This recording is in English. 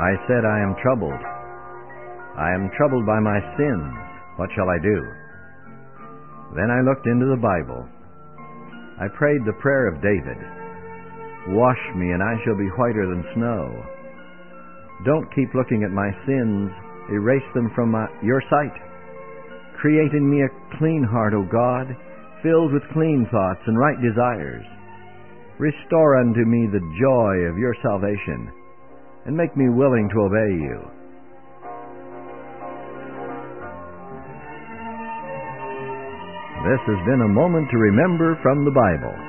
I said, I am troubled. I am troubled by my sins. What shall I do? Then I looked into the Bible. I prayed the prayer of David. Wash me, and I shall be whiter than snow. Don't keep looking at my sins. Erase them from your sight. Create in me a clean heart, O God, filled with clean thoughts and right desires. Restore unto me the joy of your salvation, and make me willing to obey you. This has been a moment to remember from the Bible.